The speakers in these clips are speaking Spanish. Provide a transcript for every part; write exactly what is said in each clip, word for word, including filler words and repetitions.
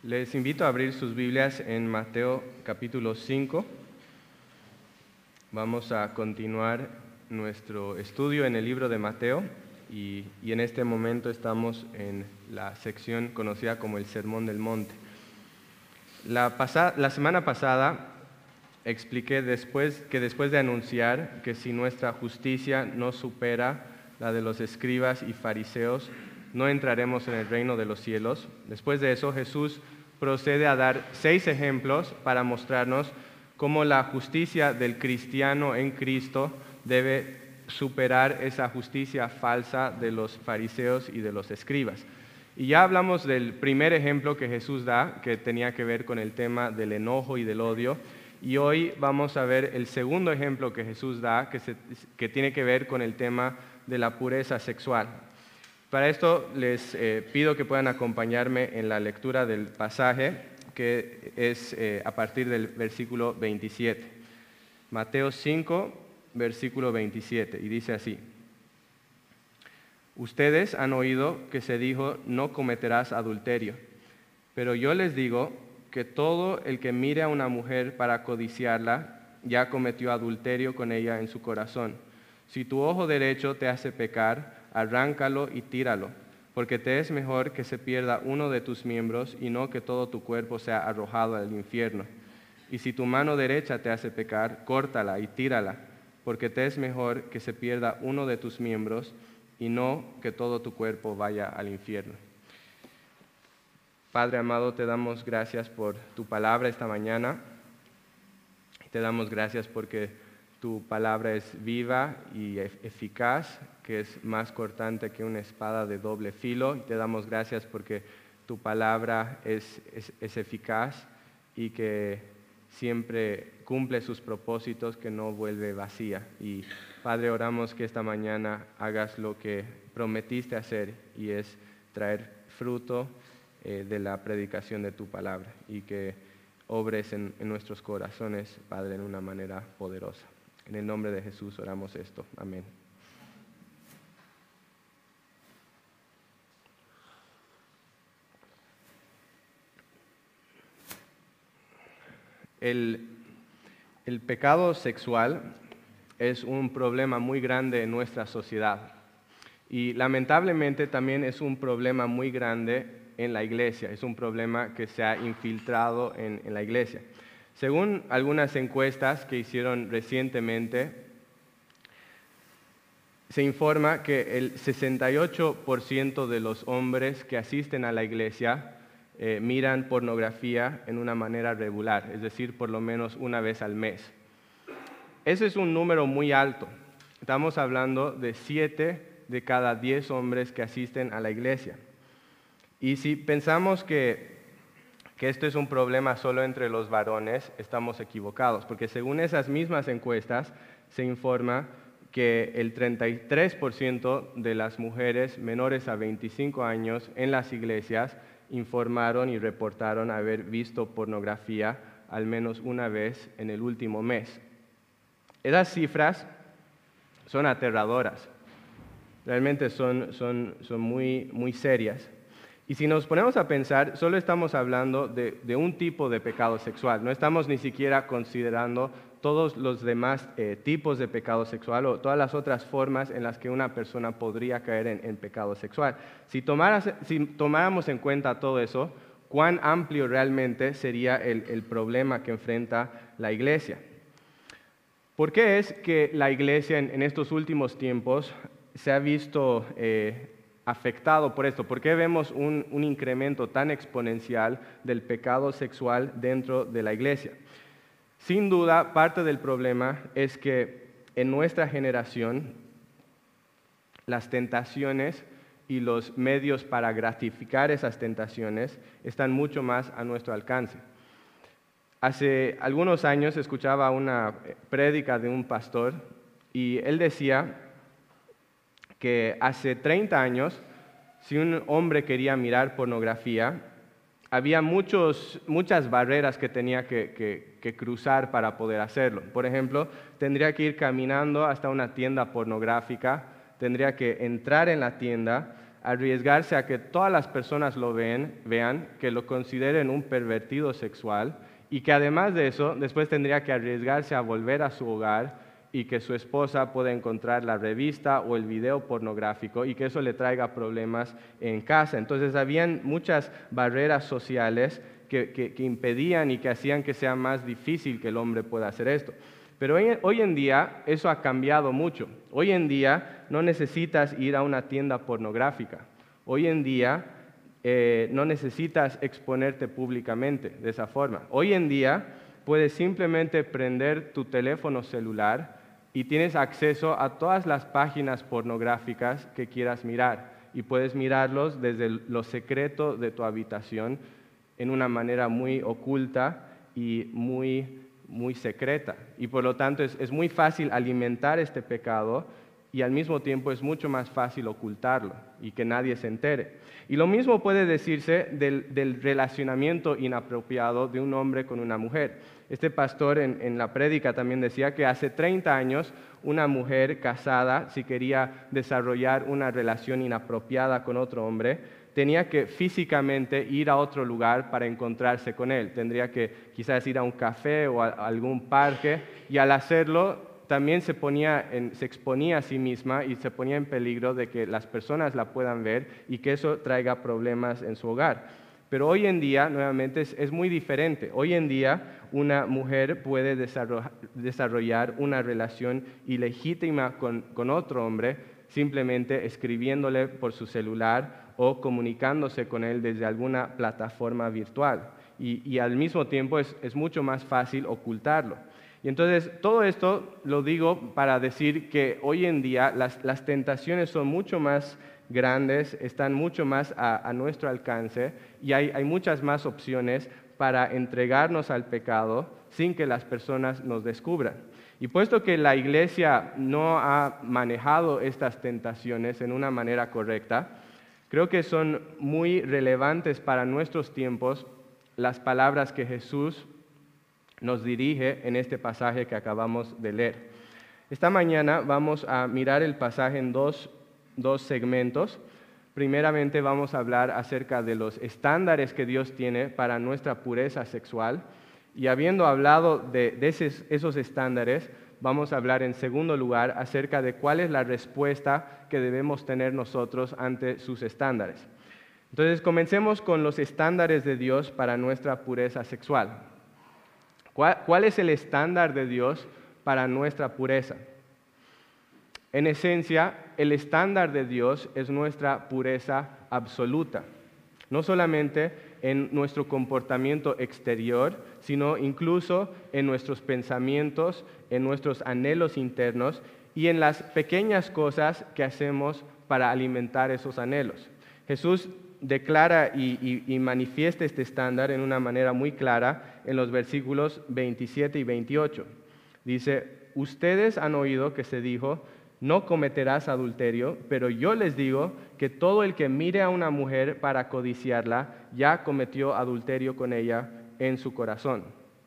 Les invito a abrir sus Biblias en Mateo capítulo cinco. Vamos a continuar nuestro estudio en el libro de Mateo y, y en este momento estamos en la sección conocida como el Sermón del Monte. La, pasa, la semana pasada expliqué después, que después de anunciar que si nuestra justicia no supera la de los escribas y fariseos, no entraremos en el reino de los cielos. Después de eso, Jesús procede a dar seis ejemplos para mostrarnos cómo la justicia del cristiano en Cristo debe superar esa justicia falsa de los fariseos y de los escribas. Y ya hablamos del primer ejemplo que Jesús da, que tenía que ver con el tema del enojo y del odio. Y hoy vamos a ver el segundo ejemplo que Jesús da, que, se, que tiene que ver con el tema de la pureza sexual. Para esto les eh, pido que puedan acompañarme en la lectura del pasaje, que es eh, a partir del versículo veintisiete. Mateo cinco, versículo veintisiete, y dice así: Ustedes han oído que se dijo, no cometerás adulterio, pero yo les digo que todo el que mire a una mujer para codiciarla, ya cometió adulterio con ella en su corazón. Si tu ojo derecho te hace pecar, arráncalo y tíralo, porque te es mejor que se pierda uno de tus miembros y no que todo tu cuerpo sea arrojado al infierno. Y si tu mano derecha te hace pecar, córtala y tírala, porque te es mejor que se pierda uno de tus miembros y no que todo tu cuerpo vaya al infierno. Padre amado, te damos gracias por tu palabra esta mañana. Te damos gracias porque tu palabra es viva y eficaz, que es más cortante que una espada de doble filo. Y te damos gracias porque tu palabra es, es, es eficaz y que siempre cumple sus propósitos, que no vuelve vacía. Y Padre, oramos que esta mañana hagas lo que prometiste hacer, y es traer fruto eh, de la predicación de tu palabra, y que obres en, en nuestros corazones, Padre, en una manera poderosa. En el nombre de Jesús oramos esto. Amén. El, el pecado sexual es un problema muy grande en nuestra sociedad y lamentablemente también es un problema muy grande en la iglesia. Es un problema que se ha infiltrado en, en la iglesia. Según algunas encuestas que hicieron recientemente, se informa que el sesenta y ocho por ciento de los hombres que asisten a la iglesia eh, miran pornografía en una manera regular, es decir, por lo menos una vez al mes. Ese es un número muy alto. Estamos hablando de siete de cada diez hombres que asisten a la iglesia. Y si pensamos que que esto es un problema solo entre los varones, estamos equivocados, porque según esas mismas encuestas se informa que el treinta y tres por ciento de las mujeres menores a veinticinco años en las iglesias informaron y reportaron haber visto pornografía al menos una vez en el último mes. Esas cifras son aterradoras, realmente son, son, son muy, muy serias. Y si nos ponemos a pensar, solo estamos hablando de, de un tipo de pecado sexual. No estamos ni siquiera considerando todos los demás eh, tipos de pecado sexual o todas las otras formas en las que una persona podría caer en, en pecado sexual. Si, tomaras, si tomáramos en cuenta todo eso, ¿cuán amplio realmente sería el, el problema que enfrenta la iglesia? ¿Por qué es que la iglesia en, en estos últimos tiempos se ha visto Eh, afectado por esto? ¿Por qué vemos un, un incremento tan exponencial del pecado sexual dentro de la iglesia? Sin duda, parte del problema es que en nuestra generación las tentaciones y los medios para gratificar esas tentaciones están mucho más a nuestro alcance. Hace algunos años escuchaba una prédica de un pastor y él decía que hace treinta años, si un hombre quería mirar pornografía, había muchos, muchas barreras que tenía que, que, que cruzar para poder hacerlo. Por ejemplo, tendría que ir caminando hasta una tienda pornográfica, tendría que entrar en la tienda, arriesgarse a que todas las personas lo ven, vean, que lo consideren un pervertido sexual y que además de eso, después tendría que arriesgarse a volver a su hogar y que su esposa pueda encontrar la revista o el video pornográfico y que eso le traiga problemas en casa. Entonces habían muchas barreras sociales que, que, que impedían y que hacían que sea más difícil que el hombre pueda hacer esto. Pero hoy, hoy en día eso ha cambiado mucho. Hoy en día no necesitas ir a una tienda pornográfica. Hoy en día eh, no necesitas exponerte públicamente de esa forma. Hoy en día puedes simplemente prender tu teléfono celular y tienes acceso a todas las páginas pornográficas que quieras mirar. Y puedes mirarlos desde lo secreto de tu habitación en una manera muy oculta y muy muy secreta, y por lo tanto es, es muy fácil alimentar este pecado y al mismo tiempo es mucho más fácil ocultarlo y que nadie se entere. Y lo mismo puede decirse del, del relacionamiento inapropiado de un hombre con una mujer. Este pastor en, en la prédica también decía que hace treinta años una mujer casada, si quería desarrollar una relación inapropiada con otro hombre, tenía que físicamente ir a otro lugar para encontrarse con él. Tendría que quizás ir a un café o a algún parque, y al hacerlo también se, ponía en, se exponía a sí misma y se ponía en peligro de que las personas la puedan ver y que eso traiga problemas en su hogar. Pero hoy en día, nuevamente, es, es muy diferente. Hoy en día una mujer puede desarrollar, desarrollar una relación ilegítima con, con otro hombre simplemente escribiéndole por su celular o comunicándose con él desde alguna plataforma virtual. Y, y al mismo tiempo es, es mucho más fácil ocultarlo. Y entonces todo esto lo digo para decir que hoy en día las, las tentaciones son mucho más grandes, están mucho más a, a nuestro alcance y hay, hay muchas más opciones para entregarnos al pecado sin que las personas nos descubran. Y puesto que la iglesia no ha manejado estas tentaciones en una manera correcta, creo que son muy relevantes para nuestros tiempos las palabras que Jesús nos dirige en este pasaje que acabamos de leer. Esta mañana vamos a mirar el pasaje en dos, dos segmentos. Primeramente vamos a hablar acerca de los estándares que Dios tiene para nuestra pureza sexual. Y habiendo hablado de, de esos, esos estándares, vamos a hablar en segundo lugar acerca de cuál es la respuesta que debemos tener nosotros ante sus estándares. Entonces, comencemos con los estándares de Dios para nuestra pureza sexual. ¿Cuál, cuál es el estándar de Dios para nuestra pureza? En esencia, el estándar de Dios es nuestra pureza absoluta. No solamente en nuestro comportamiento exterior, sino incluso en nuestros pensamientos, en nuestros anhelos internos y en las pequeñas cosas que hacemos para alimentar esos anhelos. Jesús declara y, y, y manifiesta este estándar en una manera muy clara en los versículos veintisiete y veintiocho. Dice, ustedes han oído que se dijo, no cometerás adulterio, pero yo les digo que todo el que mire a una mujer para codiciarla, ya cometió adulterio con ella en su corazón.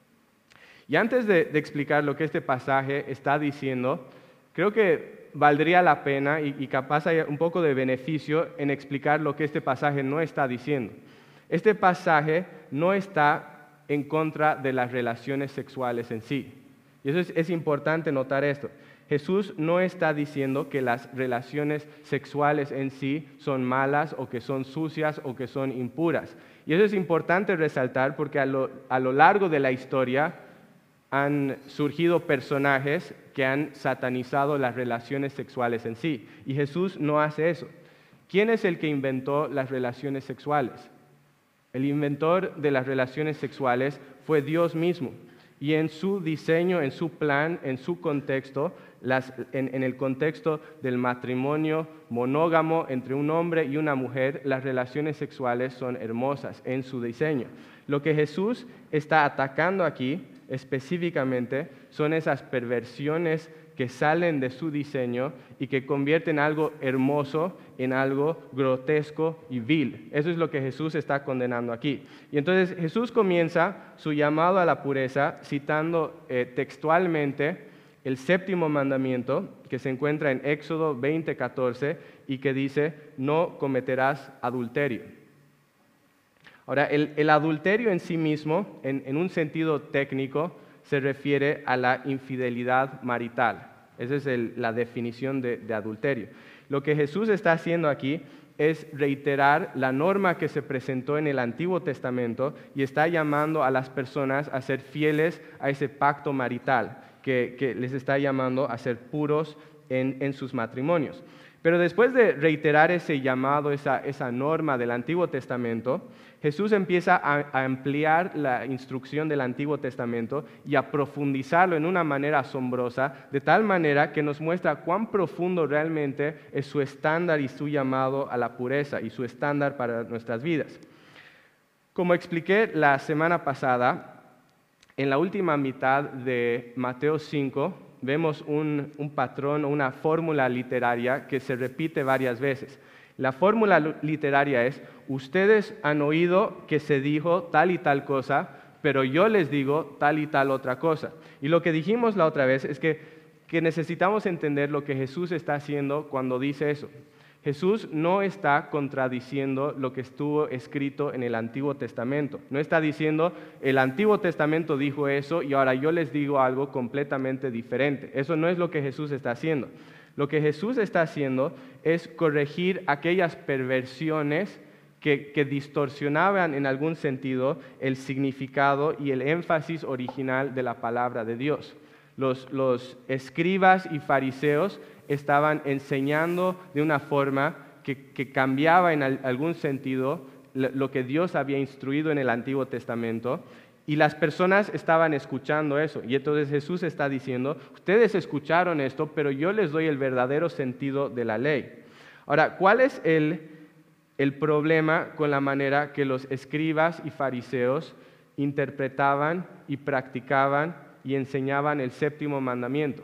Y antes de, de explicar lo que este pasaje está diciendo, creo que valdría la pena y, y capaz hay un poco de beneficio en explicar lo que este pasaje no está diciendo. Este pasaje no está en contra de las relaciones sexuales en sí. Y eso es, es importante notar esto. Jesús no está diciendo que las relaciones sexuales en sí son malas o que son sucias o que son impuras. Y eso es importante resaltar porque a lo, a lo largo de la historia han surgido personajes que han satanizado las relaciones sexuales en sí. Y Jesús no hace eso. ¿Quién es el que inventó las relaciones sexuales? El inventor de las relaciones sexuales fue Dios mismo. Y en su diseño, en su plan, en su contexto, las, en, en el contexto del matrimonio monógamo entre un hombre y una mujer, las relaciones sexuales son hermosas en su diseño. Lo que Jesús está atacando aquí específicamente son esas perversiones que salen de su diseño y que convierten algo hermoso en algo grotesco y vil. Eso es lo que Jesús está condenando aquí. Y entonces Jesús comienza su llamado a la pureza citando eh, textualmente el séptimo mandamiento que se encuentra en Éxodo veinte catorce y que dice, no cometerás adulterio. Ahora, el, el adulterio en sí mismo, en, en un sentido técnico, se refiere a la infidelidad marital. Esa es el, la definición de, de adulterio. Lo que Jesús está haciendo aquí es reiterar la norma que se presentó en el Antiguo Testamento y está llamando a las personas a ser fieles a ese pacto marital, que, que les está llamando a ser puros en, en sus matrimonios. Pero después de reiterar ese llamado, esa, esa norma del Antiguo Testamento, Jesús empieza a, a ampliar la instrucción del Antiguo Testamento y a profundizarlo en una manera asombrosa, de tal manera que nos muestra cuán profundo realmente es su estándar y su llamado a la pureza y su estándar para nuestras vidas. Como expliqué la semana pasada, en la última mitad de Mateo cinco, vemos un, un patrón o una fórmula literaria que se repite varias veces. La fórmula literaria es, ustedes han oído que se dijo tal y tal cosa, pero yo les digo tal y tal otra cosa. Y lo que dijimos la otra vez es que, que necesitamos entender lo que Jesús está haciendo cuando dice eso. Jesús no está contradiciendo lo que estuvo escrito en el Antiguo Testamento. No está diciendo, el Antiguo Testamento dijo eso y ahora yo les digo algo completamente diferente. Eso no es lo que Jesús está haciendo. Lo que Jesús está haciendo es corregir aquellas perversiones que, que distorsionaban en algún sentido el significado y el énfasis original de la palabra de Dios. Los, los escribas y fariseos estaban enseñando de una forma que, que cambiaba en al, algún sentido lo que Dios había instruido en el Antiguo Testamento, y las personas estaban escuchando eso. Y entonces Jesús está diciendo, ustedes escucharon esto, pero yo les doy el verdadero sentido de la ley. Ahora, ¿cuál es el, el problema con la manera que los escribas y fariseos interpretaban y practicaban y enseñaban el séptimo mandamiento?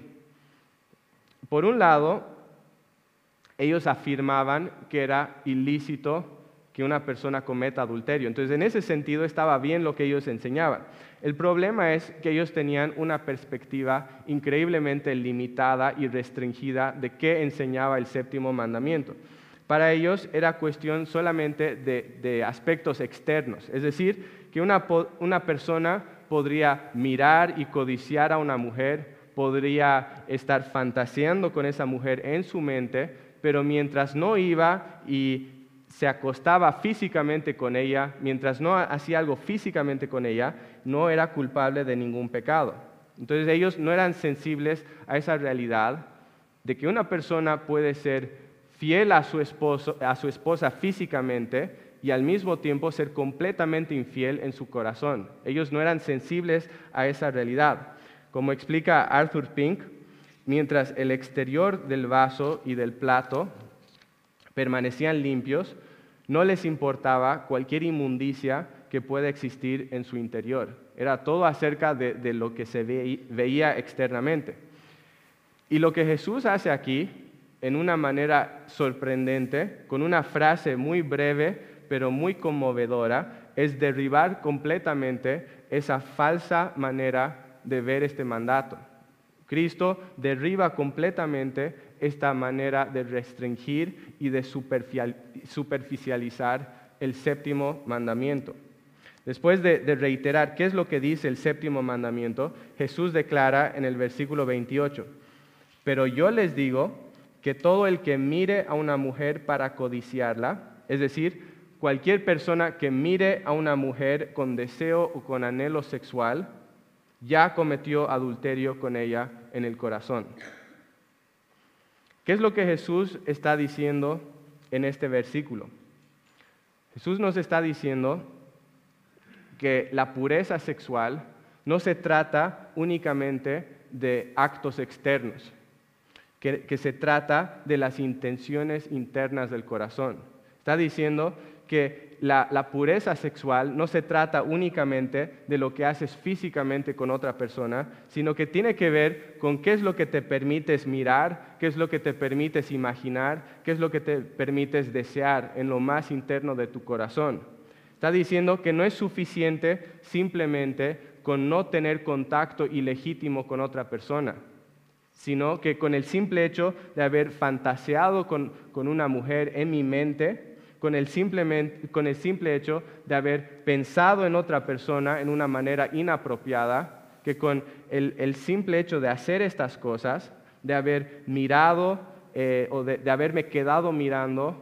Por un lado, ellos afirmaban que era ilícito que una persona cometa adulterio. Entonces, en ese sentido estaba bien lo que ellos enseñaban. El problema es que ellos tenían una perspectiva increíblemente limitada y restringida de qué enseñaba el séptimo mandamiento. Para ellos era cuestión solamente de, de aspectos externos, es decir, que una, una persona podría mirar y codiciar a una mujer, podría estar fantaseando con esa mujer en su mente, pero mientras no iba y se acostaba físicamente con ella, mientras no hacía algo físicamente con ella, no era culpable de ningún pecado. Entonces ellos no eran sensibles a esa realidad de que una persona puede ser fiel a su esposo, a su esposa físicamente y al mismo tiempo ser completamente infiel en su corazón. Ellos no eran sensibles a esa realidad. Como explica Arthur Pink, mientras el exterior del vaso y del plato permanecían limpios, no les importaba cualquier inmundicia que pueda existir en su interior. Era todo acerca de, de lo que se ve, veía externamente. Y lo que Jesús hace aquí, en una manera sorprendente, con una frase muy breve, pero muy conmovedora, es derribar completamente esa falsa manera de ver este mandato. Cristo derriba completamente esta manera de restringir y de superficializar el séptimo mandamiento. Después de, de reiterar qué es lo que dice el séptimo mandamiento, Jesús declara en el versículo veintiocho, pero yo les digo que todo el que mire a una mujer para codiciarla, es decir, cualquier persona que mire a una mujer con deseo o con anhelo sexual, ya cometió adulterio con ella en el corazón. ¿Qué es lo que Jesús está diciendo en este versículo? Jesús nos está diciendo que la pureza sexual no se trata únicamente de actos externos, que, que se trata de las intenciones internas del corazón. Está diciendo que la, la pureza sexual no se trata únicamente de lo que haces físicamente con otra persona, sino que tiene que ver con qué es lo que te permites mirar, qué es lo que te permites imaginar, qué es lo que te permites desear en lo más interno de tu corazón. Está diciendo que no es suficiente simplemente con no tener contacto ilegítimo con otra persona, sino que con el simple hecho de haber fantaseado con, con una mujer en mi mente, con el, simplemente, con el simple hecho de haber pensado en otra persona en una manera inapropiada, que con el, el simple hecho de hacer estas cosas, de haber mirado eh, o de, de haberme quedado mirando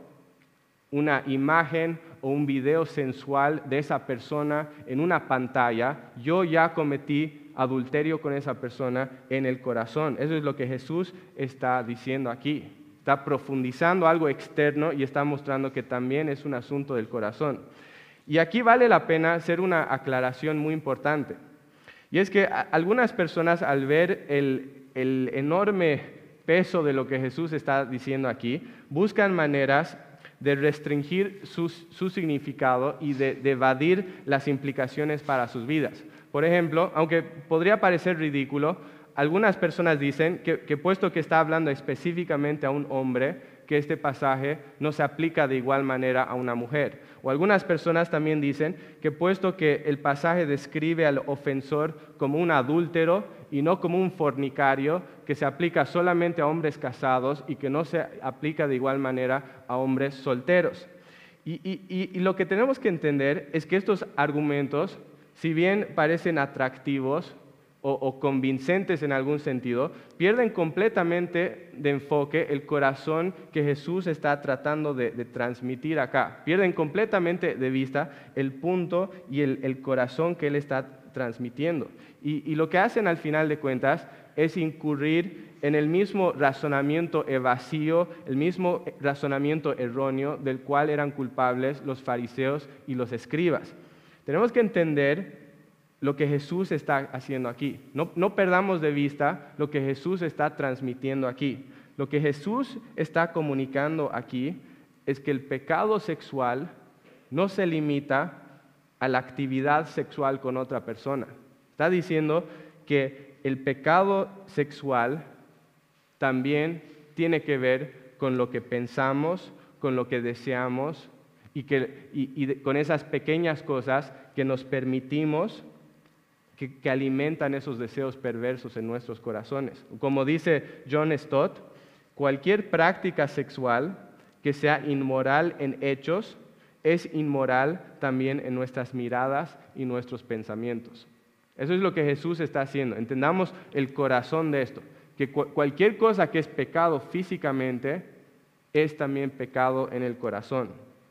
una imagen o un video sensual de esa persona en una pantalla, yo ya cometí adulterio con esa persona en el corazón. Eso es lo que Jesús está diciendo aquí. Está profundizando algo externo y está mostrando que también es un asunto del corazón. Y aquí vale la pena hacer una aclaración muy importante. Y es que algunas personas, al ver el, el enorme peso de lo que Jesús está diciendo aquí, buscan maneras de restringir su, su significado y de, de evadir las implicaciones para sus vidas. Por ejemplo, aunque podría parecer ridículo, algunas personas dicen que, que puesto que está hablando específicamente a un hombre, que este pasaje no se aplica de igual manera a una mujer. O algunas personas también dicen que puesto que el pasaje describe al ofensor como un adúltero y no como un fornicario, que se aplica solamente a hombres casados y que no se aplica de igual manera a hombres solteros. Y, y, y lo que tenemos que entender es que estos argumentos, si bien parecen atractivos o, o convincentes en algún sentido, pierden completamente de enfoque el corazón que Jesús está tratando de, de transmitir acá. Pierden completamente de vista el punto y el, el corazón que Él está transmitiendo. Y, y lo que hacen al final de cuentas es incurrir en el mismo razonamiento evasivo, el mismo razonamiento erróneo del cual eran culpables los fariseos y los escribas. Tenemos que entender lo que Jesús está haciendo aquí. No, no perdamos de vista lo que Jesús está transmitiendo aquí. Lo que Jesús está comunicando aquí es que el pecado sexual no se limita a la actividad sexual con otra persona. Está diciendo que el pecado sexual también tiene que ver con lo que pensamos, con lo que deseamos y, que, y, y de, con esas pequeñas cosas que nos permitimos que, que alimentan esos deseos perversos en nuestros corazones. Como dice John Stott, cualquier práctica sexual que sea inmoral en hechos es inmoral también en nuestras miradas y nuestros pensamientos. Eso es lo que Jesús está haciendo. Entendamos el corazón de esto, que cu- cualquier cosa que es pecado físicamente es también pecado en el corazón.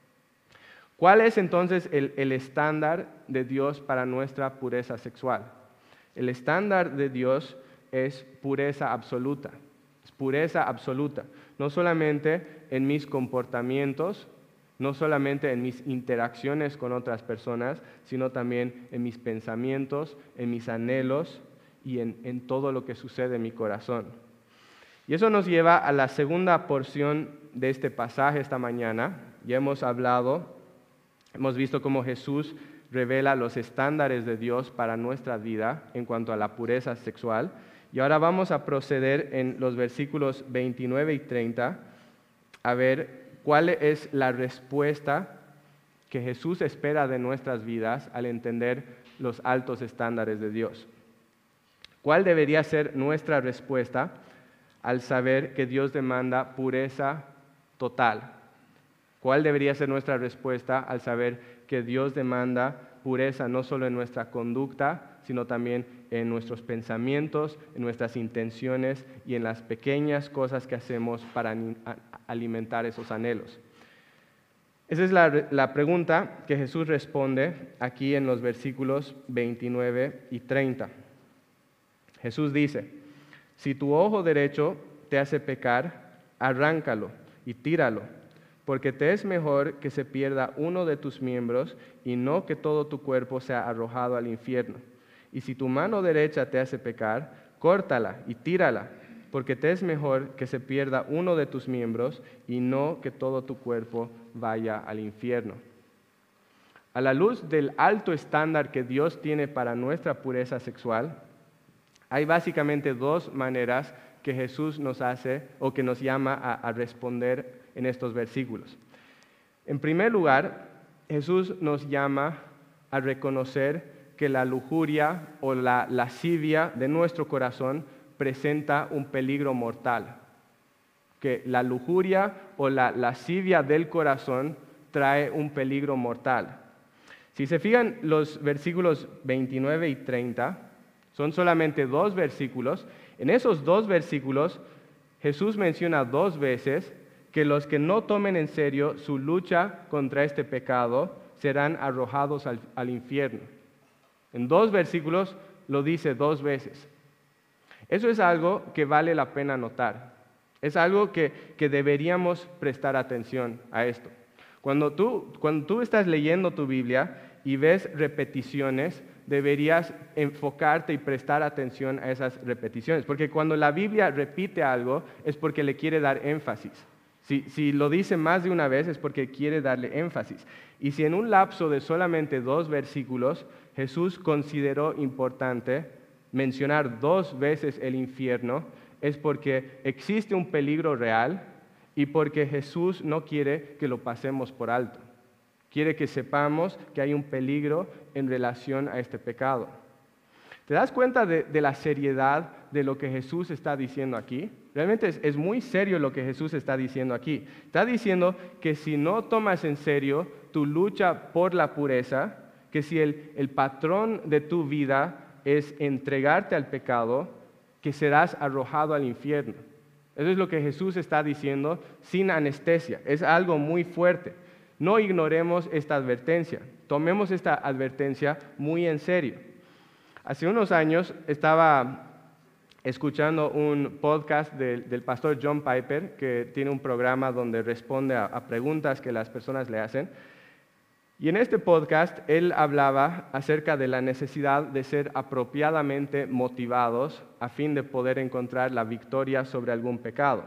¿Cuál es entonces el, el estándar de Dios para nuestra pureza sexual? El estándar de Dios es pureza absoluta, es pureza absoluta, no solamente en mis comportamientos, no solamente en mis interacciones con otras personas, sino también en mis pensamientos, en mis anhelos y en, en todo lo que sucede en mi corazón. Y eso nos lleva a la segunda porción de este pasaje esta mañana. Ya hemos hablado, hemos visto cómo Jesús revela los estándares de Dios para nuestra vida en cuanto a la pureza sexual. Y ahora vamos a proceder en los versículos veintinueve y treinta a ver cuál es la respuesta que Jesús espera de nuestras vidas al entender los altos estándares de Dios. ¿Cuál debería ser nuestra respuesta al saber que Dios demanda pureza total? ¿Cuál debería ser nuestra respuesta al saber que Dios demanda pureza no solo en nuestra conducta, sino también en nuestros pensamientos, en nuestras intenciones y en las pequeñas cosas que hacemos para alimentar esos anhelos? Esa es la, la pregunta que Jesús responde aquí en los versículos veintinueve y treinta. Jesús dice: si tu ojo derecho te hace pecar, arráncalo y tíralo, porque te es mejor que se pierda uno de tus miembros y no que todo tu cuerpo sea arrojado al infierno. Y si tu mano derecha te hace pecar, córtala y tírala, porque te es mejor que se pierda uno de tus miembros y no que todo tu cuerpo vaya al infierno. A la luz del alto estándar que Dios tiene para nuestra pureza sexual, hay básicamente dos maneras que Jesús nos hace o que nos llama a, a responder en estos versículos. En primer lugar, Jesús nos llama a reconocer que la lujuria o la lascivia de nuestro corazón presenta un peligro mortal, que la lujuria o la lascivia del corazón trae un peligro mortal. Si se fijan, los versículos veintinueve y treinta son solamente dos versículos. En esos dos versículos, Jesús menciona dos veces que los que no tomen en serio su lucha contra este pecado serán arrojados al, al infierno. En dos versículos lo dice dos veces. Eso es algo que vale la pena notar. Es algo que, que deberíamos prestar atención a esto. Cuando tú, cuando tú estás leyendo tu Biblia y ves repeticiones, deberías enfocarte y prestar atención a esas repeticiones. Porque cuando la Biblia repite algo es porque le quiere dar énfasis. Si, si lo dice más de una vez es porque quiere darle énfasis. Y si en un lapso de solamente dos versículos Jesús consideró importante mencionar dos veces el infierno, es porque existe un peligro real y porque Jesús no quiere que lo pasemos por alto. Quiere que sepamos que hay un peligro en relación a este pecado. ¿Te das cuenta de, de la seriedad de lo que Jesús está diciendo aquí? Realmente es, es muy serio lo que Jesús está diciendo aquí. Está diciendo que si no tomas en serio tu lucha por la pureza, que si el, el patrón de tu vida es entregarte al pecado, que serás arrojado al infierno. Eso es lo que Jesús está diciendo sin anestesia. Es algo muy fuerte. No ignoremos esta advertencia. Tomemos esta advertencia muy en serio. Hace unos años estaba escuchando un podcast del, del pastor John Piper, que tiene un programa donde responde a, a preguntas que las personas le hacen. Y en este podcast él hablaba acerca de la necesidad de ser apropiadamente motivados a fin de poder encontrar la victoria sobre algún pecado.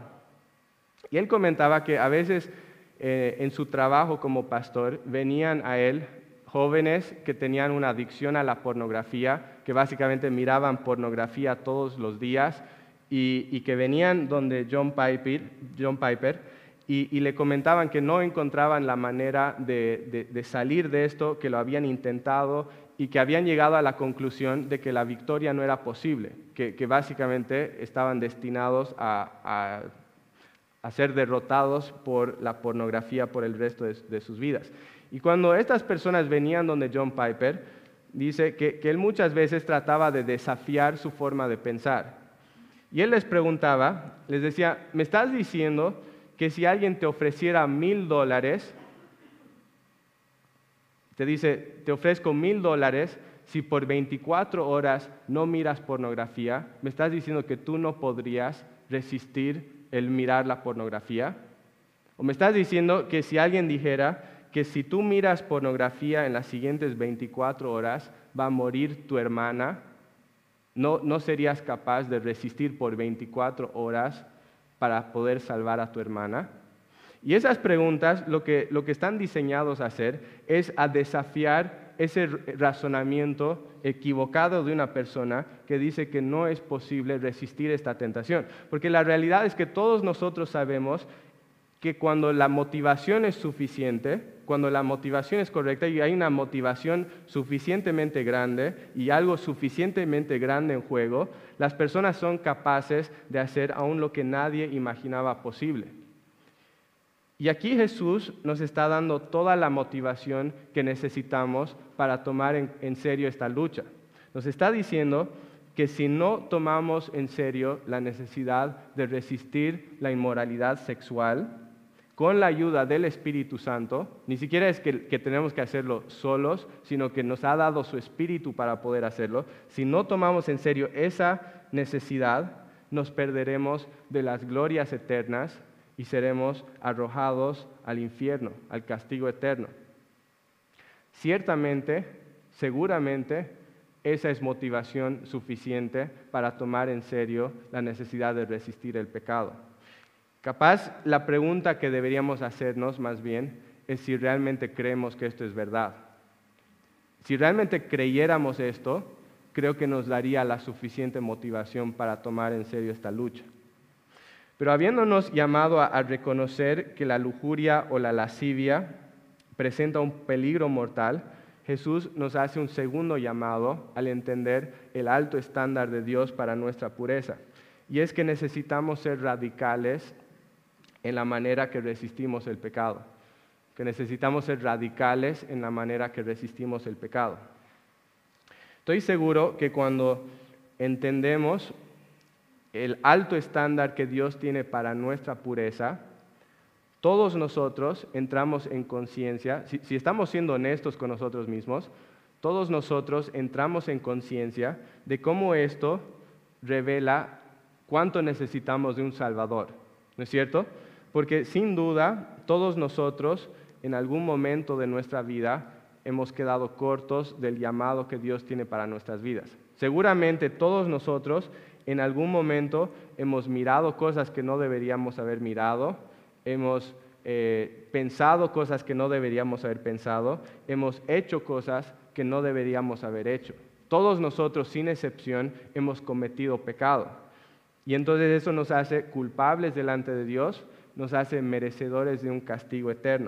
Y él comentaba que a veces eh, en su trabajo como pastor venían a él jóvenes que tenían una adicción a la pornografía, que básicamente miraban pornografía todos los días y, y que venían donde John Piper, John Piper Y, y le comentaban que no encontraban la manera de, de, de salir de esto, que lo habían intentado y que habían llegado a la conclusión de que la victoria no era posible, que, que básicamente estaban destinados a, a, a ser derrotados por la pornografía por el resto de, de sus vidas. Y cuando estas personas venían donde John Piper, dice que, que él muchas veces trataba de desafiar su forma de pensar. Y él les preguntaba, les decía, ¿me estás diciendo que si alguien te ofreciera mil dólares, te dice, te ofrezco mil dólares si por veinticuatro horas no miras pornografía, ¿me estás diciendo que tú no podrías resistir el mirar la pornografía? ¿O me estás diciendo que si alguien dijera que si tú miras pornografía en las siguientes veinticuatro horas va a morir tu hermana, no, no serías capaz de resistir por veinticuatro horas para poder salvar a tu hermana? Y esas preguntas lo que, lo que están diseñados a hacer es a desafiar ese razonamiento equivocado de una persona que dice que no es posible resistir esta tentación. Porque la realidad es que todos nosotros sabemos que cuando la motivación es suficiente, cuando la motivación es correcta y hay una motivación suficientemente grande y algo suficientemente grande en juego, las personas son capaces de hacer aún lo que nadie imaginaba posible. Y aquí Jesús nos está dando toda la motivación que necesitamos para tomar en, en serio esta lucha. Nos está diciendo que si no tomamos en serio la necesidad de resistir la inmoralidad sexual, con la ayuda del Espíritu Santo, ni siquiera es que, que tenemos que hacerlo solos, sino que nos ha dado su Espíritu para poder hacerlo. Si no tomamos en serio esa necesidad, nos perderemos de las glorias eternas y seremos arrojados al infierno, al castigo eterno. Ciertamente, seguramente, esa es motivación suficiente para tomar en serio la necesidad de resistir el pecado. Capaz la pregunta que deberíamos hacernos más bien es si realmente creemos que esto es verdad. Si realmente creyéramos esto, creo que nos daría la suficiente motivación para tomar en serio esta lucha. Pero habiéndonos llamado a, a reconocer que la lujuria o la lascivia presenta un peligro mortal, Jesús nos hace un segundo llamado al entender el alto estándar de Dios para nuestra pureza. y es que necesitamos ser radicales en la manera que resistimos el pecado, que necesitamos ser radicales en la manera que resistimos el pecado. Estoy seguro que cuando entendemos el alto estándar que Dios tiene para nuestra pureza, todos nosotros entramos en conciencia, si, si estamos siendo honestos con nosotros mismos, todos nosotros entramos en conciencia de cómo esto revela cuánto necesitamos de un Salvador, ¿no es cierto? Porque sin duda, todos nosotros en algún momento de nuestra vida hemos quedado cortos del llamado que Dios tiene para nuestras vidas. Seguramente todos nosotros en algún momento hemos mirado cosas que no deberíamos haber mirado, hemos eh, pensado cosas que no deberíamos haber pensado, hemos hecho cosas que no deberíamos haber hecho. Todos nosotros, sin excepción, hemos cometido pecado. Y entonces eso nos hace culpables delante de Dios, nos hace merecedores de un castigo eterno.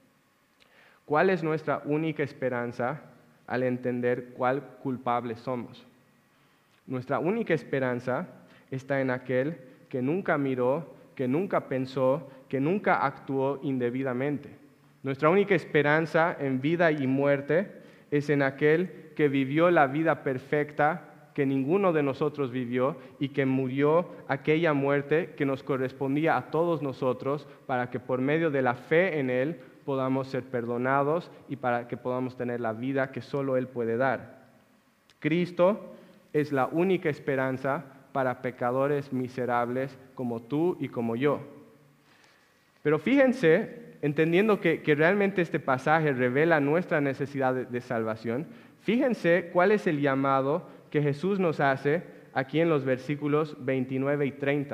¿Cuál es nuestra única esperanza al entender cuál culpables somos? Nuestra única esperanza está en aquel que nunca miró, que nunca pensó, que nunca actuó indebidamente. Nuestra única esperanza en vida y muerte es en aquel que vivió la vida perfecta que ninguno de nosotros vivió y que murió aquella muerte que nos correspondía a todos nosotros para que por medio de la fe en Él podamos ser perdonados y para que podamos tener la vida que solo Él puede dar. Cristo es la única esperanza para pecadores miserables como tú y como yo. Pero fíjense, entendiendo que, que realmente este pasaje revela nuestra necesidad de, de salvación, fíjense cuál es el llamado que Jesús nos hace aquí en los versículos veintinueve y treinta.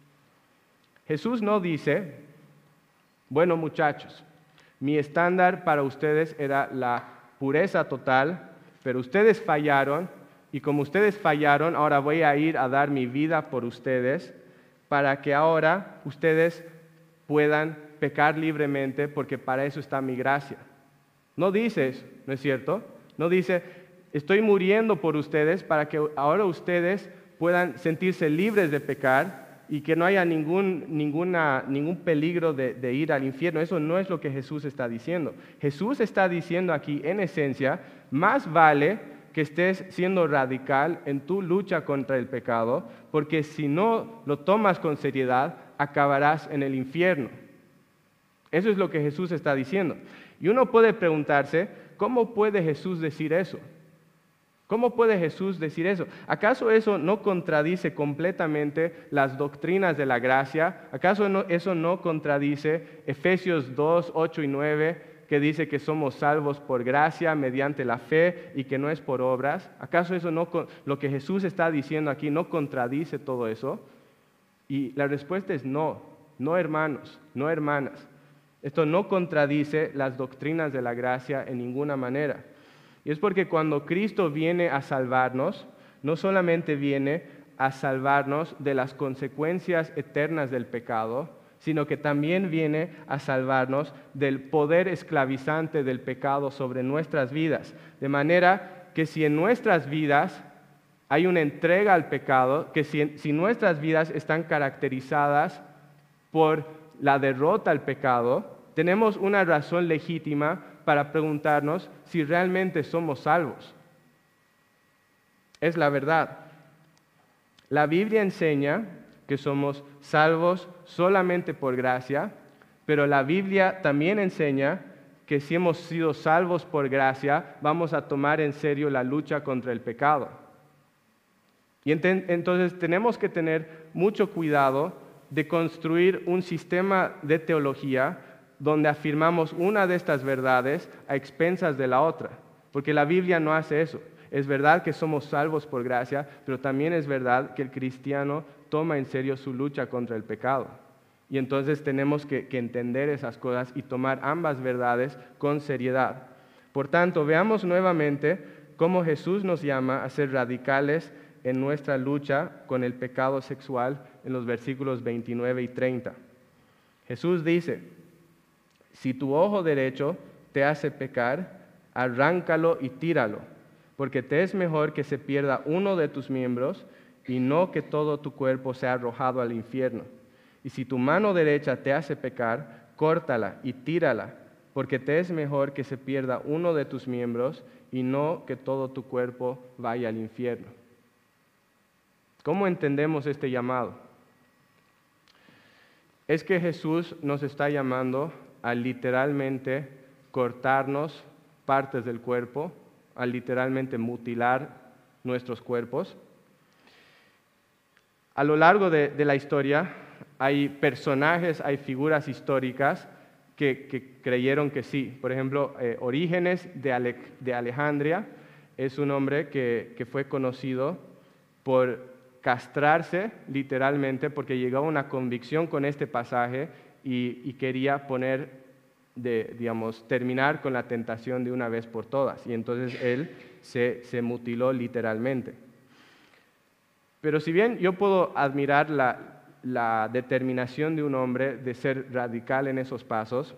Jesús no dice, bueno muchachos, mi estándar para ustedes era la pureza total, pero ustedes fallaron, y como ustedes fallaron, ahora voy a ir a dar mi vida por ustedes, para que ahora ustedes puedan pecar libremente, porque para eso está mi gracia. No dice eso, ¿no es cierto? No dice, estoy muriendo por ustedes para que ahora ustedes puedan sentirse libres de pecar y que no haya ningún, ninguna, ningún peligro de, de ir al infierno. Eso no es lo que Jesús está diciendo. Jesús está diciendo aquí, en esencia, más vale que estés siendo radical en tu lucha contra el pecado, porque si no lo tomas con seriedad, acabarás en el infierno. Eso es lo que Jesús está diciendo. Y uno puede preguntarse, ¿cómo puede Jesús decir eso? ¿Cómo puede Jesús decir eso? ¿Acaso eso no contradice completamente las doctrinas de la gracia? ¿Acaso no, eso no contradice Efesios dos, ocho y nueve, que dice que somos salvos por gracia mediante la fe y que no es por obras? ¿Acaso eso no, lo que Jesús está diciendo aquí no contradice todo eso? Y la respuesta es no, no hermanos, no hermanas. Esto no contradice las doctrinas de la gracia en ninguna manera. Y es porque cuando Cristo viene a salvarnos, no solamente viene a salvarnos de las consecuencias eternas del pecado, sino que también viene a salvarnos del poder esclavizante del pecado sobre nuestras vidas. De manera que si en nuestras vidas hay una entrega al pecado, que si, si nuestras vidas están caracterizadas por la derrota al pecado, tenemos una razón legítima para preguntarnos si realmente somos salvos. Es la verdad. La Biblia enseña que somos salvos solamente por gracia, pero la Biblia también enseña que si hemos sido salvos por gracia, vamos a tomar en serio la lucha contra el pecado. Y ent- entonces tenemos que tener mucho cuidado de construir un sistema de teología donde afirmamos una de estas verdades a expensas de la otra, porque la Biblia no hace eso. Es verdad que somos salvos por gracia, pero también es verdad que el cristiano toma en serio su lucha contra el pecado. Y entonces tenemos que, que entender esas cosas y tomar ambas verdades con seriedad. Por tanto, veamos nuevamente cómo Jesús nos llama a ser radicales en nuestra lucha con el pecado sexual en los versículos veintinueve y treinta. Jesús dice, si tu ojo derecho te hace pecar, arráncalo y tíralo, porque te es mejor que se pierda uno de tus miembros y no que todo tu cuerpo sea arrojado al infierno. Y si tu mano derecha te hace pecar, córtala y tírala, porque te es mejor que se pierda uno de tus miembros y no que todo tu cuerpo vaya al infierno. ¿Cómo entendemos este llamado? Es que Jesús nos está llamando a literalmente cortarnos partes del cuerpo, a literalmente mutilar nuestros cuerpos. A lo largo de, de la historia hay personajes, hay figuras históricas que, que creyeron que sí. Por ejemplo, eh, Orígenes de, Ale, de Alejandría es un hombre que, que fue conocido por castrarse literalmente porque llegó a una convicción con este pasaje y, y quería poner, de, digamos, terminar con la tentación de una vez por todas. Y entonces él se, se mutiló literalmente. Pero si bien yo puedo admirar la, la determinación de un hombre de ser radical en esos pasos,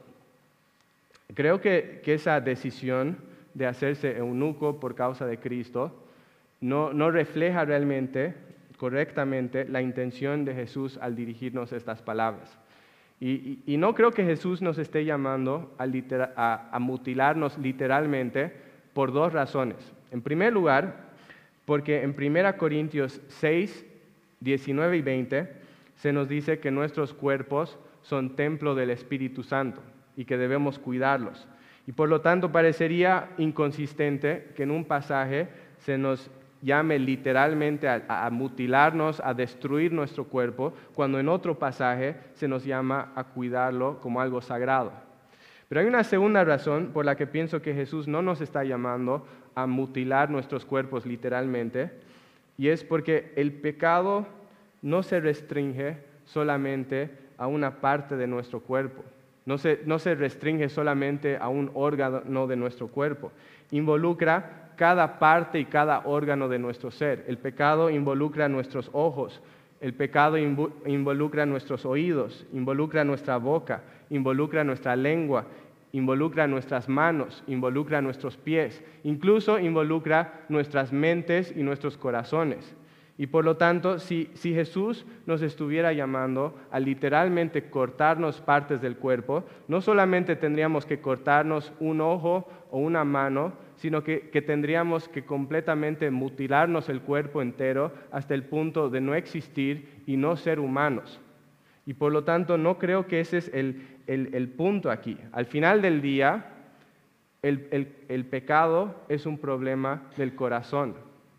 creo que, que esa decisión de hacerse eunuco por causa de Cristo no, no refleja realmente, correctamente, la intención de Jesús al dirigirnos estas palabras. Y, y, y no creo que Jesús nos esté llamando a, litera, a, a mutilarnos literalmente por dos razones. En primer lugar, porque en primera Corintios seis, diecinueve y veinte se nos dice que nuestros cuerpos son templo del Espíritu Santo y que debemos cuidarlos. Y por lo tanto parecería inconsistente que en un pasaje se nos llame literalmente a, a mutilarnos, a destruir nuestro cuerpo, cuando en otro pasaje se nos llama a cuidarlo como algo sagrado. Pero hay una segunda razón por la que pienso que Jesús no nos está llamando a mutilar nuestros cuerpos literalmente, y es porque el pecado no se restringe solamente a una parte de nuestro cuerpo, no se, no se restringe solamente a un órgano de nuestro cuerpo, involucra cada parte y cada órgano de nuestro ser. El pecado involucra nuestros ojos, el pecado involucra nuestros oídos, involucra nuestra boca, involucra nuestra lengua, involucra nuestras manos, involucra nuestros pies, incluso involucra nuestras mentes y nuestros corazones. Y por lo tanto, si, si Jesús nos estuviera llamando a literalmente cortarnos partes del cuerpo, no solamente tendríamos que cortarnos un ojo o una mano, sino que, que tendríamos que completamente mutilarnos el cuerpo entero hasta el punto de no existir y no ser humanos. Y por lo tanto, no creo que ese es el, el, el punto aquí. Al final del día, el, el, el pecado es un problema del corazón.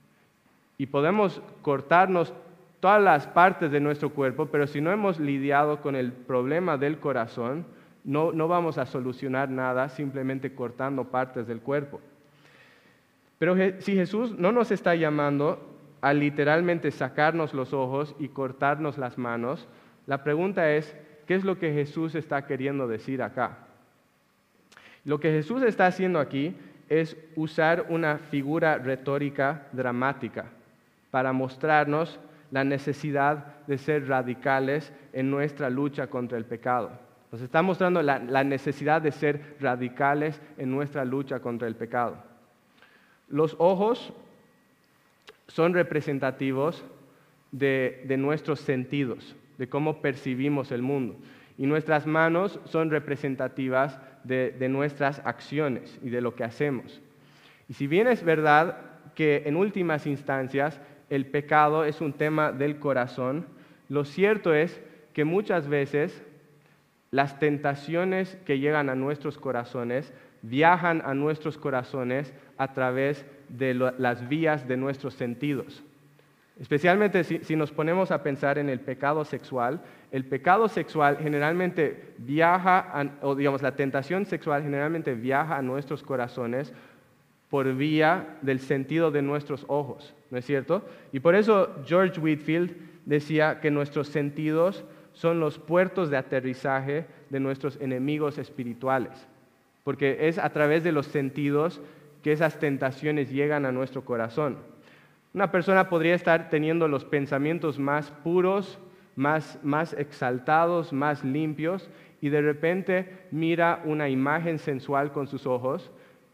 Y podemos cortarnos todas las partes de nuestro cuerpo, pero si no hemos lidiado con el problema del corazón, no, no vamos a solucionar nada simplemente cortando partes del cuerpo. Pero si Jesús no nos está llamando a literalmente sacarnos los ojos y cortarnos las manos, la pregunta es, ¿qué es lo que Jesús está queriendo decir acá? Lo que Jesús está haciendo aquí es usar una figura retórica dramática para mostrarnos la necesidad de ser radicales en nuestra lucha contra el pecado. Nos está mostrando la, la necesidad de ser radicales en nuestra lucha contra el pecado. Los ojos son representativos de, de nuestros sentidos, de cómo percibimos el mundo. Y nuestras manos son representativas de, de nuestras acciones y de lo que hacemos. Y si bien es verdad que en últimas instancias el pecado es un tema del corazón, lo cierto es que muchas veces las tentaciones que llegan a nuestros corazones viajan a nuestros corazones a través de lo, las vías de nuestros sentidos. Especialmente si, si nos ponemos a pensar en el pecado sexual, el pecado sexual generalmente viaja, a, o digamos la tentación sexual generalmente viaja a nuestros corazones por vía del sentido de nuestros ojos, ¿no es cierto? Y por eso George Whitefield decía que nuestros sentidos son los puertos de aterrizaje de nuestros enemigos espirituales, porque es a través de los sentidos que esas tentaciones llegan a nuestro corazón. Una persona podría estar teniendo los pensamientos más puros, más, más exaltados, más limpios, y de repente mira una imagen sensual con sus ojos,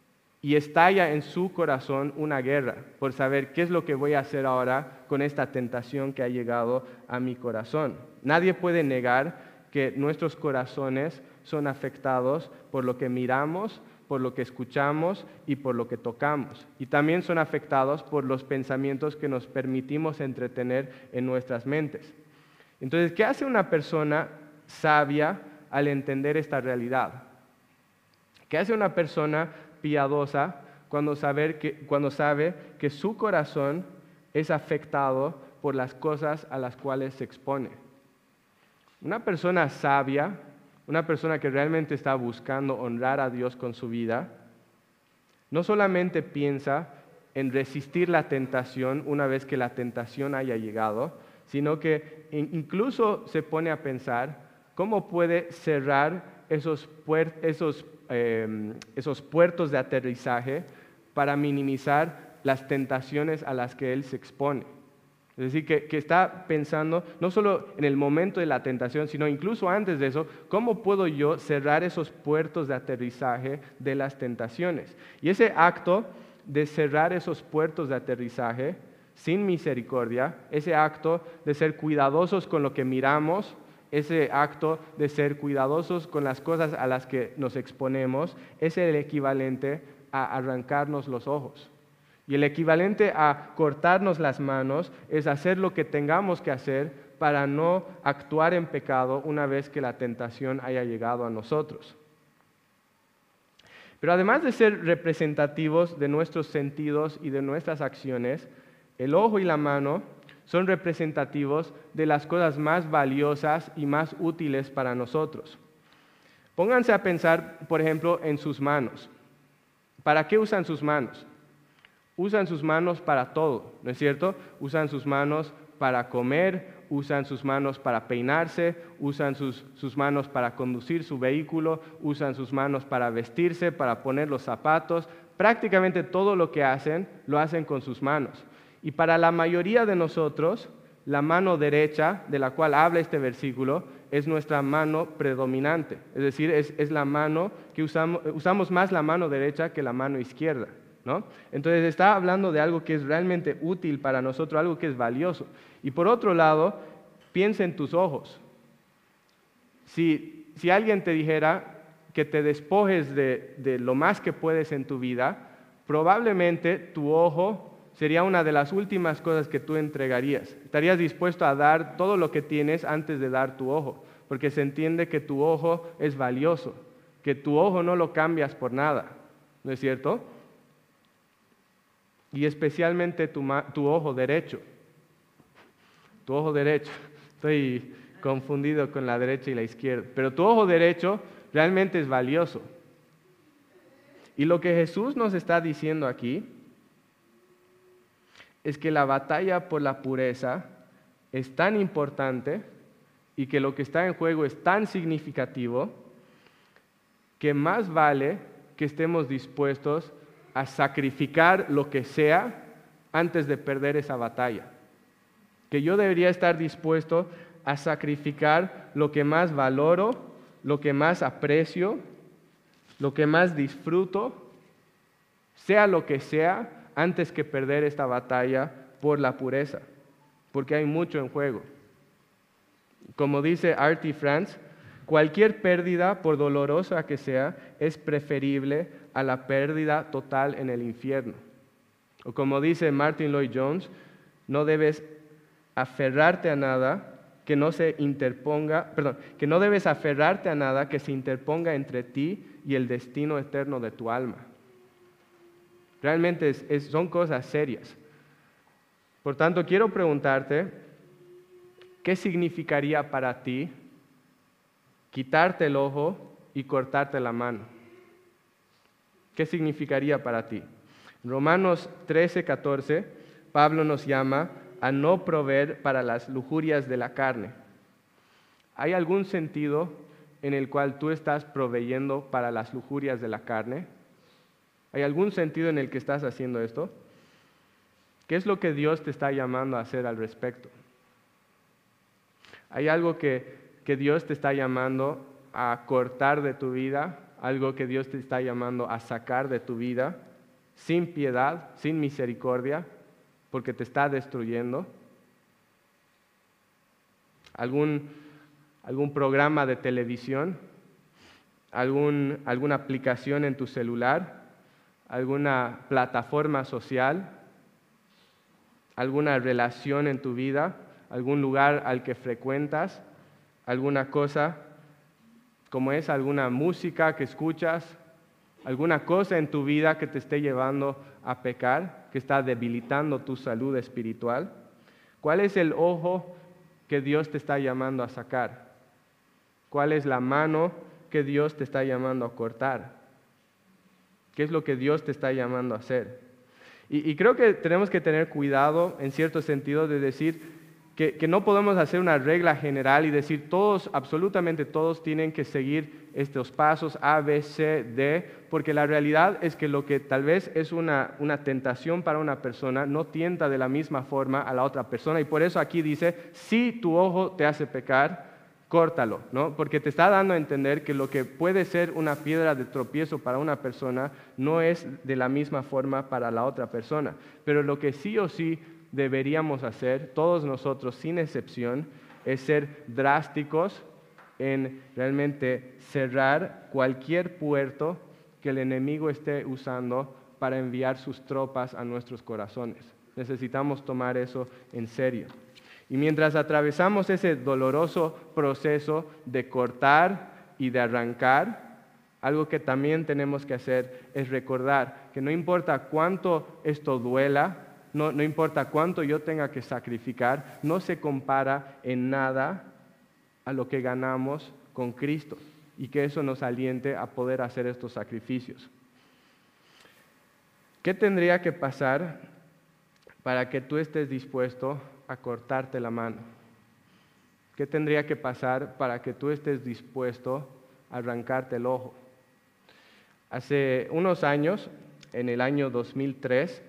y estalla en su corazón una guerra por saber qué es lo que voy a hacer ahora con esta tentación que ha llegado a mi corazón. Nadie puede negar que nuestros corazones son afectados por lo que miramos, por lo que escuchamos y por lo que tocamos. Y también son afectados por los pensamientos que nos permitimos entretener en nuestras mentes. Entonces, ¿qué hace una persona sabia al entender esta realidad? ¿Qué hace una persona piadosa cuando sabe que, cuando sabe que su corazón es afectado por las cosas a las cuales se expone? Una persona sabia, una persona que realmente está buscando honrar a Dios con su vida, no solamente piensa en resistir la tentación una vez que la tentación haya llegado, sino que incluso se pone a pensar cómo puede cerrar esos, puer- esos, eh, esos puertos de aterrizaje para minimizar las tentaciones a las que él se expone. Es decir, que, que está pensando no solo en el momento de la tentación, sino incluso antes de eso, ¿cómo puedo yo cerrar esos puertos de aterrizaje de las tentaciones? Y ese acto de cerrar esos puertos de aterrizaje sin misericordia, ese acto de ser cuidadosos con lo que miramos, ese acto de ser cuidadosos con las cosas a las que nos exponemos, es el equivalente a arrancarnos los ojos. Y el equivalente a cortarnos las manos es hacer lo que tengamos que hacer para no actuar en pecado una vez que la tentación haya llegado a nosotros. Pero además de ser representativos de nuestros sentidos y de nuestras acciones, el ojo y la mano son representativos de las cosas más valiosas y más útiles para nosotros. Pónganse a pensar, por ejemplo, en sus manos. ¿Para qué usan sus manos? Usan sus manos para todo, ¿no es cierto? Usan sus manos para comer, usan sus manos para peinarse, usan sus, sus manos para conducir su vehículo, usan sus manos para vestirse, para poner los zapatos. Prácticamente todo lo que hacen, lo hacen con sus manos. Y para la mayoría de nosotros, la mano derecha, de la cual habla este versículo, es nuestra mano predominante. Es decir, es, es la mano que usamos, usamos más la mano derecha que la mano izquierda, ¿no? Entonces está hablando de algo que es realmente útil para nosotros, algo que es valioso. Y por otro lado, piensa en tus ojos. Si, si alguien te dijera que te despojes de, de lo más que puedes en tu vida, probablemente tu ojo sería una de las últimas cosas que tú entregarías. Estarías dispuesto a dar todo lo que tienes antes de dar tu ojo, porque se entiende que tu ojo es valioso, que tu ojo no lo cambias por nada, ¿no es cierto? Y especialmente tu, tu ojo derecho. Tu ojo derecho. Estoy confundido con la derecha y la izquierda. Pero tu ojo derecho realmente es valioso. Y lo que Jesús nos está diciendo aquí es que la batalla por la pureza es tan importante y que lo que está en juego es tan significativo que más vale que estemos dispuestos a sacrificar lo que sea antes de perder esa batalla. Que yo debería estar dispuesto a sacrificar lo que más valoro, lo que más aprecio, lo que más disfruto, sea lo que sea, antes que perder esta batalla por la pureza, porque hay mucho en juego. Como dice Artie France, cualquier pérdida, por dolorosa que sea, es preferible a la pérdida total en el infierno. O como dice Martin Lloyd Jones, no debes aferrarte a nada que no se interponga, perdón, que no debes aferrarte a nada que se interponga entre ti y el destino eterno de tu alma. Realmente es, es, son cosas serias. Por tanto, quiero preguntarte, ¿qué significaría para ti quitarte el ojo y cortarte la mano? ¿Qué significaría para ti? Romanos trece, catorce, Pablo nos llama a no proveer para las lujurias de la carne. ¿Hay algún sentido en el cual tú estás proveyendo para las lujurias de la carne? ¿Hay algún sentido en el que estás haciendo esto? ¿Qué es lo que Dios te está llamando a hacer al respecto? ¿Hay algo que, que Dios te está llamando a cortar de tu vida? ¿Algo que Dios te está llamando a sacar de tu vida? sin piedad, sin misericordia, porque te está destruyendo. Algún, algún programa de televisión, algún, alguna aplicación en tu celular, alguna plataforma social, alguna relación en tu vida, algún lugar al que frecuentas, alguna cosa como es alguna música que escuchas, alguna cosa en tu vida que te esté llevando a pecar, que está debilitando tu salud espiritual. ¿Cuál es el ojo que Dios te está llamando a sacar? ¿Cuál es la mano que Dios te está llamando a cortar? ¿Qué es lo que Dios te está llamando a hacer? Y, y creo que tenemos que tener cuidado, en cierto sentido, de decir que, que no podemos hacer una regla general y decir todos, absolutamente todos, tienen que seguir estos pasos A, B, C, D, porque la realidad es que lo que tal vez es una, una tentación para una persona no tienta de la misma forma a la otra persona. Y por eso aquí dice, si tu ojo te hace pecar, córtalo, ¿no? Porque te está dando a entender que lo que puede ser una piedra de tropiezo para una persona no es de la misma forma para la otra persona. Pero lo que sí o sí deberíamos hacer, todos nosotros sin excepción, es ser drásticos en realmente cerrar cualquier puerto que el enemigo esté usando para enviar sus tropas a nuestros corazones. Necesitamos tomar eso en serio. Y mientras atravesamos ese doloroso proceso de cortar y de arrancar, algo que también tenemos que hacer es recordar que no importa cuánto esto duela, no, no importa cuánto yo tenga que sacrificar, no se compara en nada a lo que ganamos con Cristo, y que eso nos aliente a poder hacer estos sacrificios. ¿Qué tendría que pasar para que tú estés dispuesto a cortarte la mano? ¿Qué tendría que pasar para que tú estés dispuesto a arrancarte el ojo? Hace unos años, en el año dos mil tres,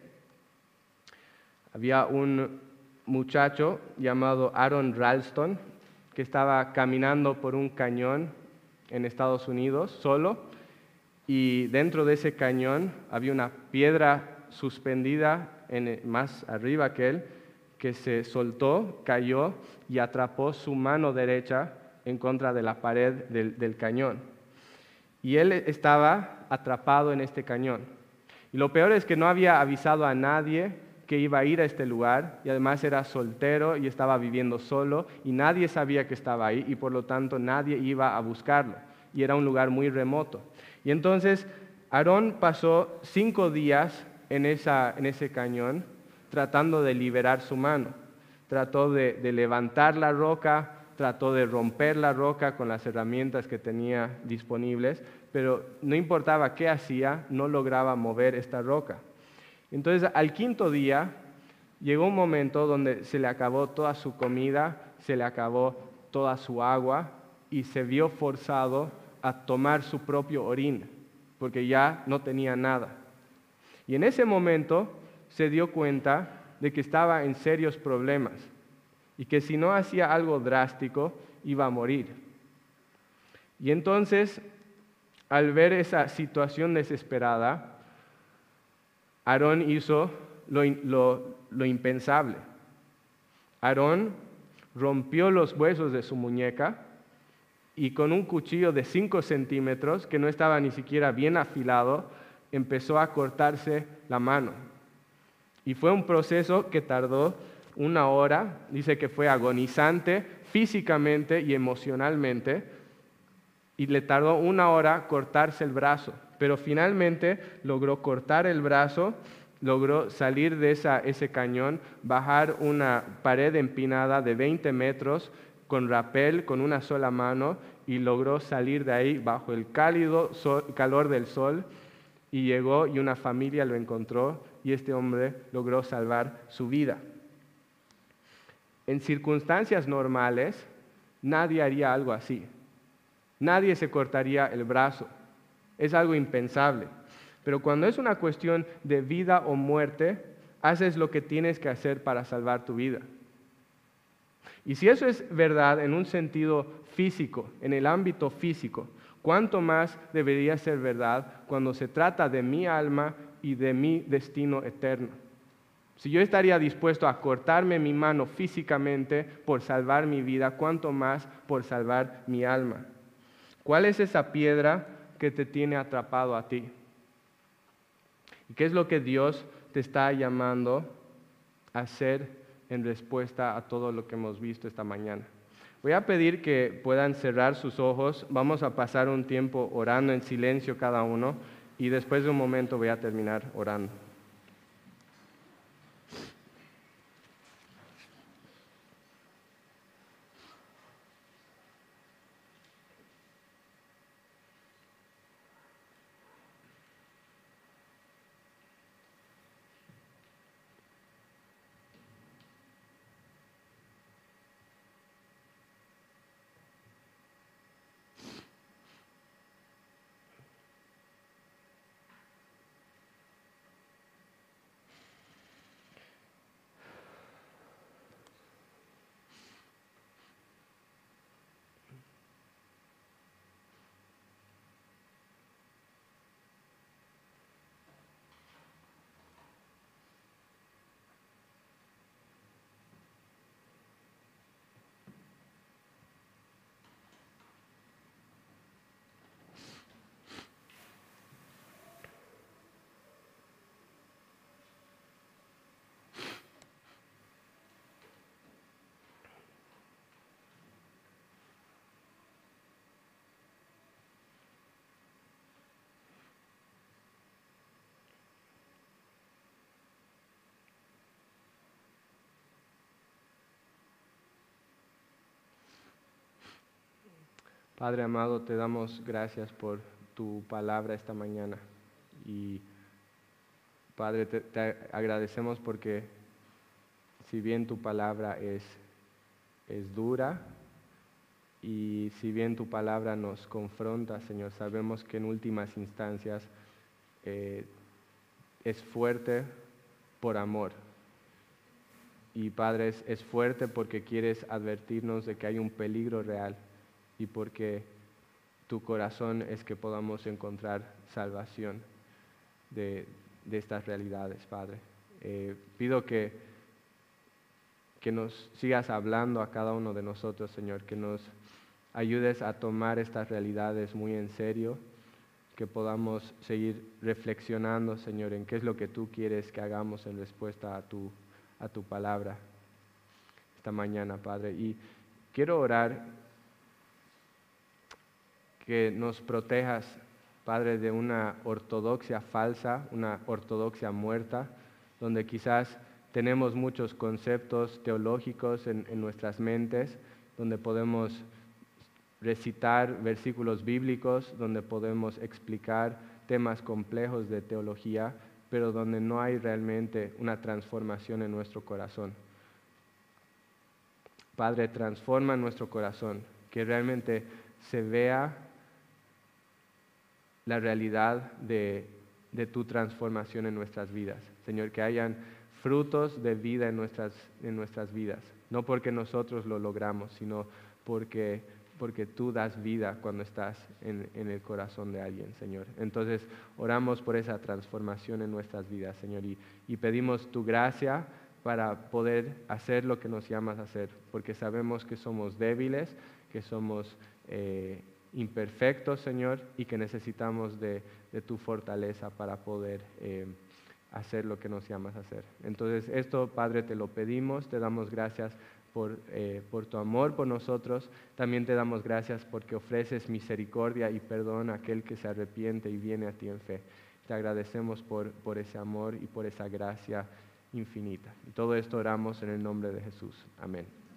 había un muchacho llamado Aaron Ralston que estaba caminando por un cañón en Estados Unidos solo, y dentro de ese cañón había una piedra suspendida en, más arriba que él, que se soltó, cayó y atrapó su mano derecha en contra de la pared del, del cañón. Y él estaba atrapado en este cañón. Y lo peor es que no había avisado a nadie que iba a ir a este lugar, y además era soltero y estaba viviendo solo, y nadie sabía que estaba ahí, y por lo tanto nadie iba a buscarlo. Y era un lugar muy remoto. Y entonces Aarón pasó cinco días en, esa, en ese cañón, tratando de liberar su mano. Trató de, de levantar la roca, trató de romper la roca con las herramientas que tenía disponibles, pero no importaba qué hacía, no lograba mover esta roca. Entonces, al quinto día, llegó un momento donde se le acabó toda su comida, se le acabó toda su agua, y se vio forzado a tomar su propio orín, porque ya no tenía nada. Y en ese momento se dio cuenta de que estaba en serios problemas y que si no hacía algo drástico iba a morir. Y entonces, al ver esa situación desesperada, Aarón hizo lo, lo, lo impensable. Aarón rompió los huesos de su muñeca y con un cuchillo de cinco centímetros, que no estaba ni siquiera bien afilado, empezó a cortarse la mano. Y fue un proceso que tardó una hora, dice que fue agonizante físicamente y emocionalmente, y le tardó una hora cortarse el brazo, pero finalmente logró cortar el brazo, logró salir de esa, ese cañón, bajar una pared empinada de veinte metros con rapel, con una sola mano, y logró salir de ahí bajo el cálido sol, calor del sol, y llegó y una familia lo encontró, y este hombre logró salvar su vida. En circunstancias normales, nadie haría algo así. Nadie se cortaría el brazo. Es algo impensable. Pero cuando es una cuestión de vida o muerte, haces lo que tienes que hacer para salvar tu vida. Y si eso es verdad en un sentido físico, en el ámbito físico, ¿cuánto más debería ser verdad cuando se trata de mi alma y de mi destino eterno. Si yo estaría dispuesto a cortarme mi mano físicamente por salvar mi vida, ¿cuánto más por salvar mi alma? ¿Cuál es esa piedra que te tiene atrapado a ti? ¿Y qué es lo que Dios te está llamando a hacer en respuesta a todo lo que hemos visto esta mañana? Voy a pedir que puedan cerrar sus ojos. Vamos a pasar un tiempo orando en silencio cada uno y después de un momento voy a terminar orando. Padre amado, te damos gracias por tu palabra esta mañana. Y Padre, te, te agradecemos porque si bien tu palabra es, es dura y si bien tu palabra nos confronta, Señor, sabemos que en últimas instancias eh, es fuerte por amor. Y Padre, es, es fuerte porque quieres advertirnos de que hay un peligro real y porque tu corazón es que podamos encontrar salvación de, de estas realidades, Padre. Eh, pido que, que nos sigas hablando a cada uno de nosotros, Señor, que nos ayudes a tomar estas realidades muy en serio, que podamos seguir reflexionando, Señor, en qué es lo que tú quieres que hagamos en respuesta a tu, a tu palabra esta mañana, Padre. Y quiero orar que nos protejas, Padre, de una ortodoxia falsa, una ortodoxia muerta, donde quizás tenemos muchos conceptos teológicos en, en nuestras mentes, donde podemos recitar versículos bíblicos, donde podemos explicar temas complejos de teología, pero donde no hay realmente una transformación en nuestro corazón. Padre, transforma nuestro corazón, que realmente se vea la realidad de, de tu transformación en nuestras vidas. Señor, que hayan frutos de vida en nuestras, en nuestras vidas, no porque nosotros lo logramos, sino porque, porque tú das vida cuando estás en, en el corazón de alguien, Señor. Entonces, oramos por esa transformación en nuestras vidas, Señor, y, y pedimos tu gracia para poder hacer lo que nos llamas a hacer, porque sabemos que somos débiles, que somos eh, imperfectos, Señor, y que necesitamos de, de tu fortaleza para poder eh, hacer lo que nos llamas a hacer. Entonces, esto, Padre, te lo pedimos, te damos gracias por, eh, por tu amor por nosotros, también te damos gracias porque ofreces misericordia y perdón a aquel que se arrepiente y viene a ti en fe. Te agradecemos por, por ese amor y por esa gracia infinita. Y todo esto oramos en el nombre de Jesús. Amén.